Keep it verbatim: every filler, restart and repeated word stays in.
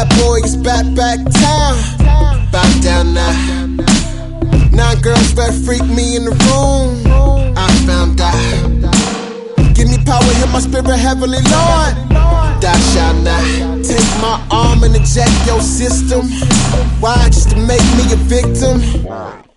bad boy is back, back town. Back down now. Nine girls that freak me in the room. I found out. Give me power, hit my spirit, heavenly Lord. Thou shalt not take my arm and inject your system. Why? Just to make me a victim.